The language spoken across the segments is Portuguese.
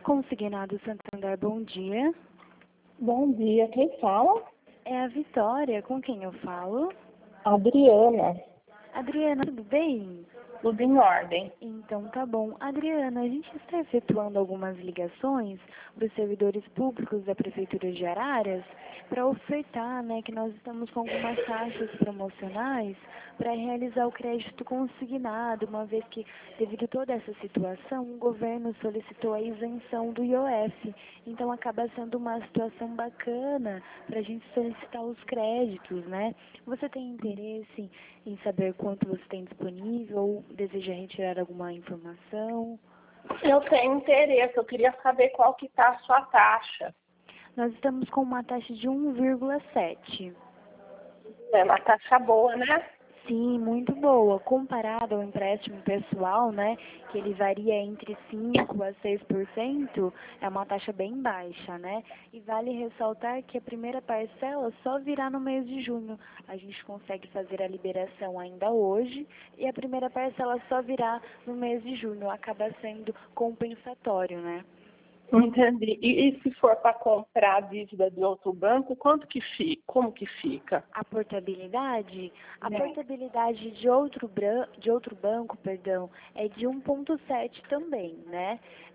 Consignado Santander, bom dia. Bom dia, quem fala? É a Vitória, com quem eu falo? Adriana, Adriana, tudo bem? tudo em ordem. Então tá bom. Adriana, a gente está efetuando algumas ligações para os servidores públicos da Prefeitura de Araras para ofertar, que nós estamos com algumas taxas promocionais para realizar o crédito consignado, uma vez que, devido a toda essa situação, o governo solicitou a isenção do IOF. Então acaba sendo uma situação bacana para a gente solicitar os créditos, né? Você tem interesse em saber quanto você tem disponível ou deseja retirar alguma informação? Eu tenho interesse, eu queria saber qual que está a sua taxa. Nós estamos com uma taxa de 1,7. É uma taxa boa, né? Sim, muito boa. Comparado ao empréstimo pessoal, que ele varia entre 5% a 6%, é uma taxa bem baixa, né? E vale ressaltar que a primeira parcela só virá no mês de junho. A gente consegue fazer a liberação ainda hoje e a primeira parcela só virá no mês de junho. Acaba sendo compensatório, né? Entendi. E se for para comprar a dívida de outro banco, quanto que fica? Como que fica? A portabilidade? A É. portabilidade de outro banco, é de 1,7 também, né?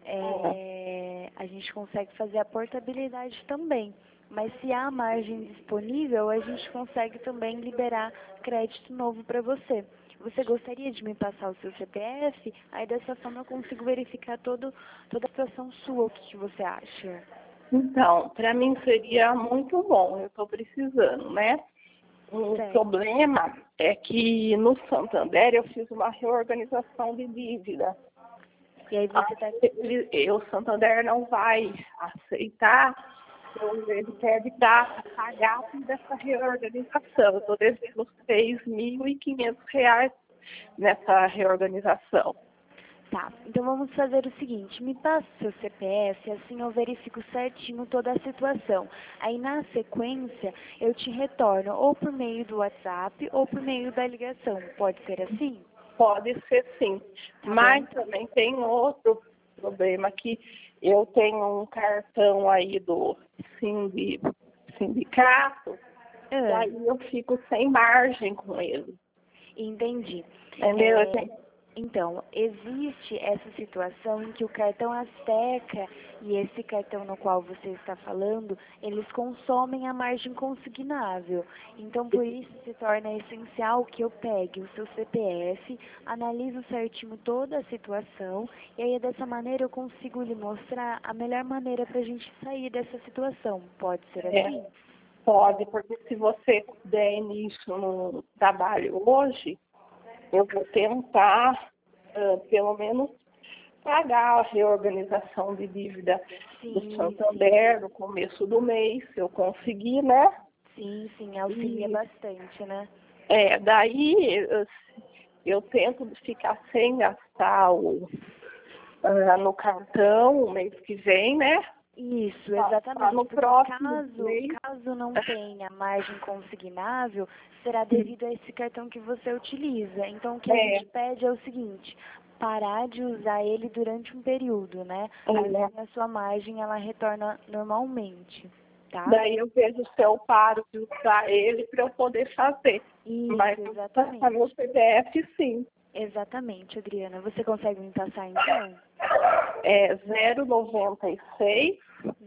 A gente consegue fazer a portabilidade também. Mas se há margem disponível, a gente consegue também liberar crédito novo para você. Você gostaria de me passar o seu CPF? Aí dessa forma eu consigo verificar toda a situação sua. O que você acha? Então, para mim seria muito bom, eu estou precisando, né? O Certo. problema é que no Santander eu fiz uma reorganização de dívida. E aí você está... O Santander não vai aceitar, ele pede para pagar tudo dessa reorganização. Eu estou devendo R$ 3.500 nessa reorganização. Tá, então vamos fazer o seguinte, me passa o seu CPF, assim eu verifico certinho toda a situação. Aí na sequência eu te retorno ou por meio do WhatsApp ou por meio da ligação, pode ser assim? Pode ser sim, Tá mas bom. também tem outro problema que eu tenho um cartão aí do sindicato, e aí eu fico sem margem com ele. Entendi. Entendeu? Então, existe essa situação em que o cartão Azteca e esse cartão no qual você está falando, eles consomem a margem consignável. Então, por isso se torna essencial que eu pegue o seu CPF, analiso certinho toda a situação, e aí dessa maneira eu consigo lhe mostrar a melhor maneira para a gente sair dessa situação. Pode ser assim? Pode, porque se você der início no trabalho hoje, eu vou tentar, pelo menos, pagar a reorganização de dívida do Santander no começo do mês, se eu conseguir, né? Sim, auxilia bastante, né? Daí eu tento ficar sem gastar no cartão o mês que vem, né? Isso, exatamente. No Porque próximo mês. caso não tenha margem consignável, será devido a esse cartão que você utiliza. Então, o que a gente pede é o seguinte, parar de usar ele durante um período, né? Assim a sua margem, ela retorna normalmente, tá? Daí eu vejo se eu paro de usar ele para eu poder fazer. Isso, Mas exatamente. no CPF, sim. Exatamente, Adriana. Você consegue me passar, então? É 096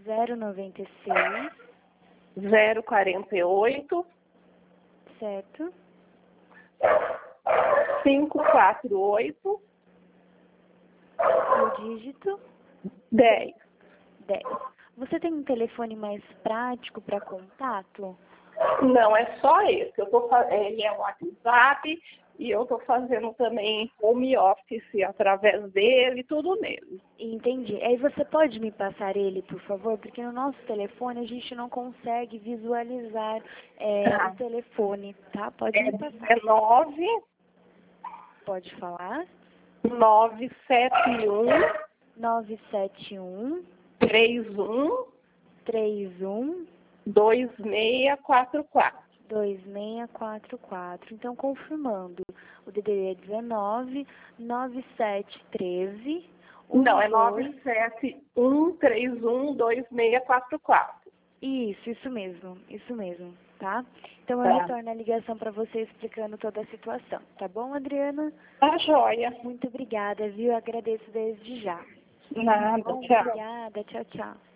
096, 048 certo? 548 O dígito 10. 10. Você tem um telefone mais prático para contato? Não, é só esse. Ele é um WhatsApp e eu estou fazendo também home office através dele, tudo nele. Entendi. Aí você pode me passar ele, por favor? Porque no nosso telefone a gente não consegue visualizar o telefone, tá? Pode me passar. É 9 Pode falar? 971 971 31 31 2644. 2644. Então, confirmando, o DDD é 19 9713 Não, é 12. 971312644. Isso mesmo, tá? Então eu Tá. retorno a ligação para você explicando toda a situação, tá bom, Adriana? Tá joia. Muito obrigada, viu? Agradeço desde já. Nada, Bom, tchau. obrigada, tchau, tchau.